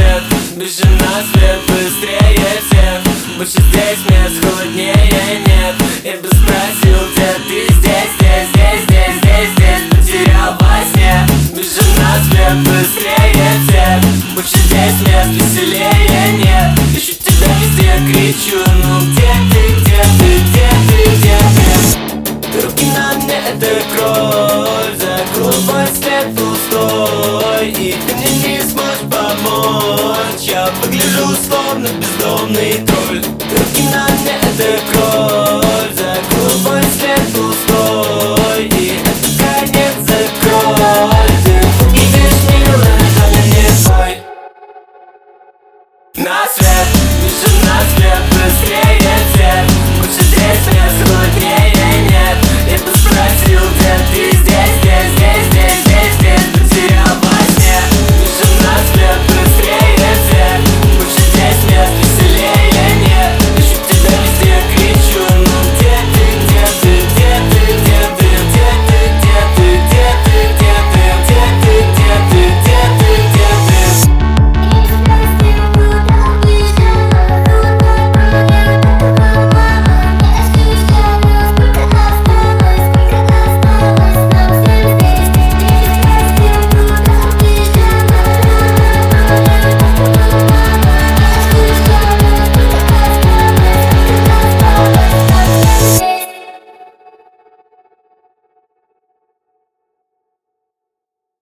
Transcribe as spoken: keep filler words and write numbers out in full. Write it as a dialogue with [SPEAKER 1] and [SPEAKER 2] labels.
[SPEAKER 1] свет, бежим на свет, быстрее всех. Больше здесь мест, холоднее нет. Я бы спросил, где ты здесь, здесь, здесь, здесь, здесь, здесь. Потерял во сне, бежим на свет, быстрее всех. Больше здесь мест, веселее нет. Ищу тебя везде, кричу, ну где ты, где ты, где ты, где ты? Руки на мне, это кровь, за голубой след пустой, и ты мне не сможешь помочь. Я выгляжу словно бездомный тролль. Руки на мне, это кровь, за голубой след пустой.